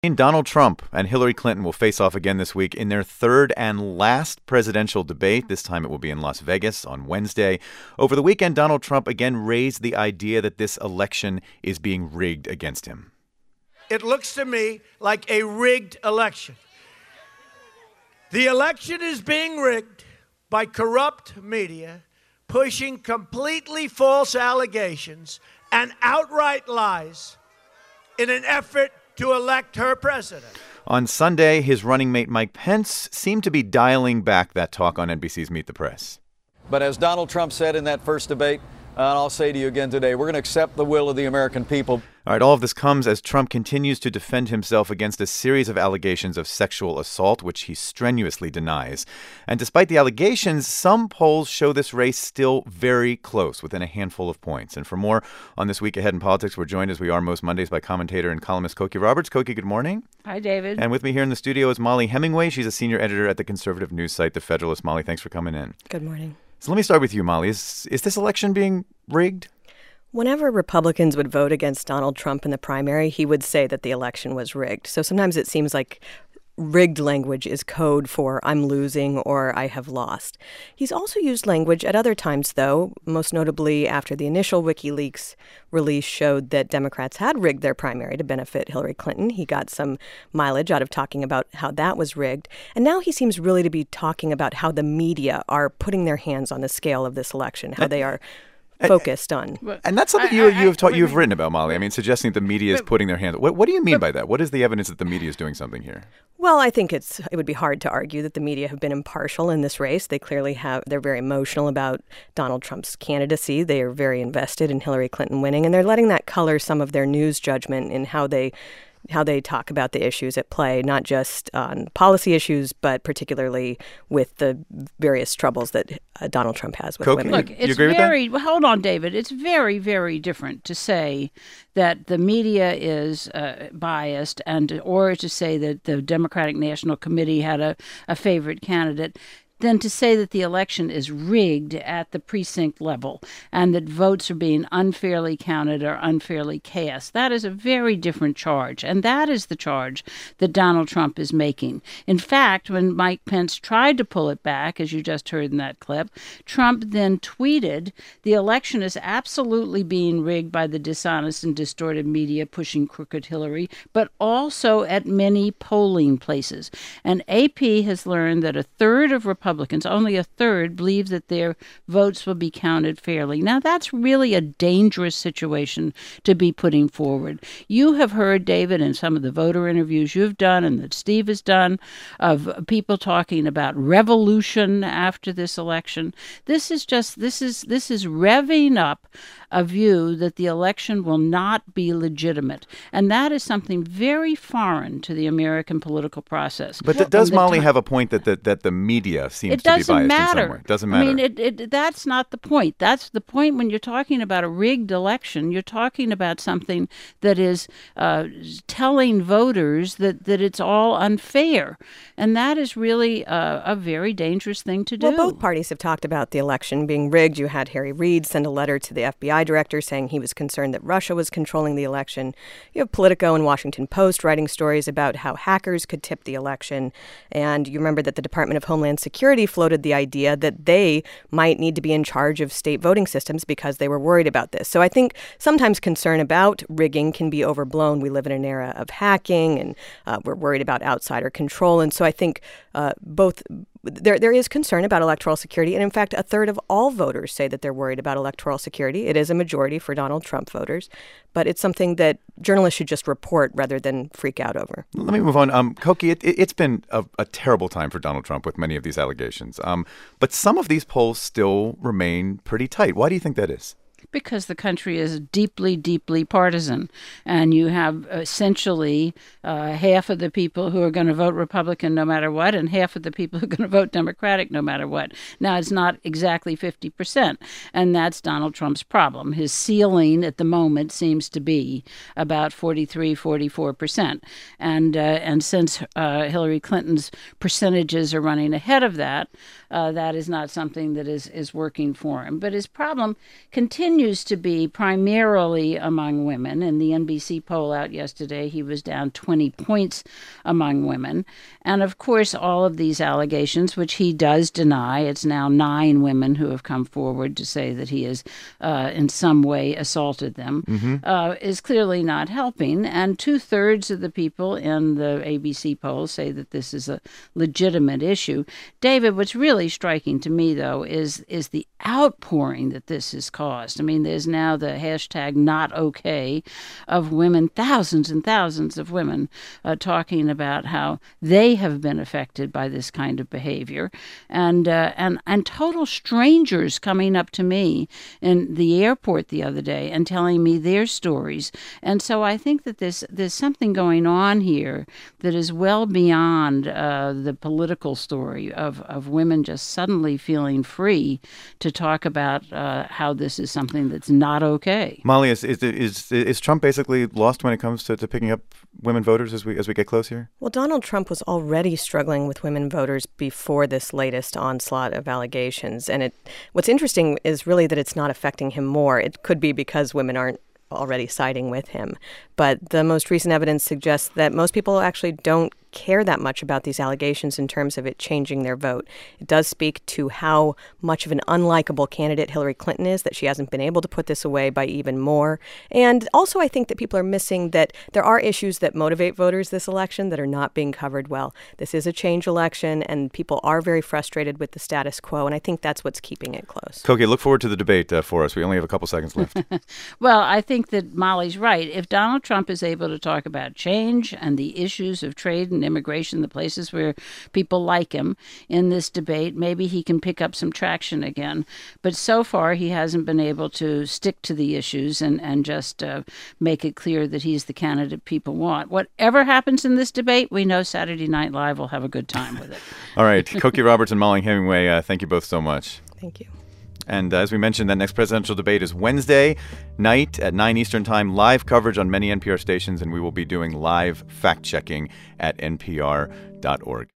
Donald Trump and Hillary Clinton will face off again this week in their third and last presidential debate. This time it will be in Las Vegas on Wednesday. Over the weekend, Donald Trump again raised the idea that this election is being rigged against him. It looks to me like a rigged election. The election is being rigged by corrupt media pushing completely false allegations and outright lies in an effort to elect her president. On Sunday, his running mate Mike Pence seemed to be dialing back that talk on NBC's Meet the Press. But as Donald Trump said in that first debate, and I'll say to you again today, we're going to accept the will of the American people. All right, all of this comes as Trump continues to defend himself against a series of allegations of sexual assault, which he strenuously denies. And despite the allegations, some polls show this race still very close, within a handful of points. And for more on This Week Ahead in Politics, we're joined, as we are most Mondays, by commentator and columnist Cokie Roberts. Cokie, good morning. Hi, David. And with me here in the studio is Molly Hemingway. She's a senior editor at the conservative news site The Federalist. Molly, thanks for coming in. Good morning. So let me start with you, Molly. Is this election being rigged? Whenever Republicans would vote against Donald Trump in the primary, he would say that the election was rigged. So sometimes it seems like rigged language is code for I'm losing or I have lost. He's also used language at other times, though, most notably after the initial WikiLeaks release showed that Democrats had rigged their primary to benefit Hillary Clinton. He got some mileage out of talking about how that was rigged. And now he seems really to be talking about how the media are putting their hands on the scale of this election, how they are focused on. And that's something you've written about, Molly. I mean, suggesting that the media is putting their hands. What do you mean by that? What is the evidence that the media is doing something here? Well, I think it would be hard to argue that the media have been impartial in this race. They clearly have. They're very emotional about Donald Trump's candidacy. They are very invested in Hillary Clinton winning, and they're letting that color some of their news judgment in how they talk about the issues at play, not just on policy issues, but particularly with the various troubles that Donald Trump has with women. Look, it's well, hold on, David. It's very, very different to say that the media is biased or to say that the Democratic National Committee had a favorite candidate than to say that the election is rigged at the precinct level and that votes are being unfairly counted or unfairly cast. That is a very different charge, and that is the charge that Donald Trump is making. In fact, when Mike Pence tried to pull it back, as you just heard in that clip, Trump then tweeted, "The election is absolutely being rigged by the dishonest and distorted media pushing crooked Hillary, but also at many polling places." And AP has learned that a third of Republicans, only a third, believe that their votes will be counted fairly. Now, that's really a dangerous situation to be putting forward. You have heard, David, in some of the voter interviews you've done and that Steve has done, of people talking about revolution after this election. This is revving up a view that the election will not be legitimate. And that is something very foreign to the American political process. But does Molly have a point that the media seems to be biased in some way? It doesn't matter. I mean, that's not the point. That's the point when you're talking about a rigged election. You're talking about something that is telling voters that it's all unfair. And that is really a very dangerous thing to do. Well, both parties have talked about the election being rigged. You had Harry Reid send a letter to the FBI director saying he was concerned that Russia was controlling the election. You have Politico and Washington Post writing stories about how hackers could tip the election. And you remember that the Department of Homeland Security floated the idea that they might need to be in charge of state voting systems because they were worried about this. So I think sometimes concern about rigging can be overblown. We live in an era of hacking, and we're worried about outsider control. And so I think there is concern about electoral security. And in fact, a third of all voters say that they're worried about electoral security. It is a majority for Donald Trump voters, but it's something that journalists should just report rather than freak out over. Let me move on. Cokie, it's been a terrible time for Donald Trump with many of these allegations. But some of these polls still remain pretty tight. Why do you think that is? Because the country is deeply, deeply partisan. And you have essentially half of the people who are going to vote Republican no matter what, and half of the people who are going to vote Democratic no matter what. Now, it's not exactly 50%, and that's Donald Trump's problem. His ceiling at the moment seems to be about 43, 44%. And since Hillary Clinton's percentages are running ahead of that, that is not something that is working for him. But his problem continues continues to be primarily among women. In the NBC poll out yesterday, he was down 20 points among women. And of course, all of these allegations, which he does deny, it's now 9 women who have come forward to say that he has in some way assaulted them, is clearly not helping. And 2/3 of the people in the ABC poll say that this is a legitimate issue. David, what's really striking to me, though, is the outpouring that this has caused. I mean, there's now the hashtag #NotOK of women, thousands and thousands of women talking about how they have been affected by this kind of behavior, and total strangers coming up to me in the airport the other day and telling me their stories. And so I think that there's something going on here that is well beyond the political story of women just suddenly feeling free to talk about how this is something that's not okay. Molly, is Trump basically lost when it comes to picking up women voters as we get close here? Well, Donald Trump was already struggling with women voters before this latest onslaught of allegations. And what's interesting is really that it's not affecting him more. It could be because women aren't already siding with him. But the most recent evidence suggests that most people actually don't care that much about these allegations in terms of it changing their vote. It does speak to how much of an unlikable candidate Hillary Clinton is, that she hasn't been able to put this away by even more. And also, I think that people are missing that there are issues that motivate voters this election that are not being covered well. This is a change election, and people are very frustrated with the status quo, and I think that's what's keeping it close. Koki, look forward to the debate for us. We only have a couple seconds left. Well, I think that Molly's right. If Donald Trump is able to talk about change and the issues of trade and immigration, the places where people like him in this debate, maybe he can pick up some traction again. But so far, he hasn't been able to stick to the issues and just make it clear that he's the candidate people want. Whatever happens in this debate, we know Saturday Night Live will have a good time with it. All right. Koki Roberts and Molly Hemingway, thank you both so much. Thank you. And as we mentioned, that next presidential debate is Wednesday night at 9 Eastern Time. Live coverage on many NPR stations, and we will be doing live fact-checking at npr.org.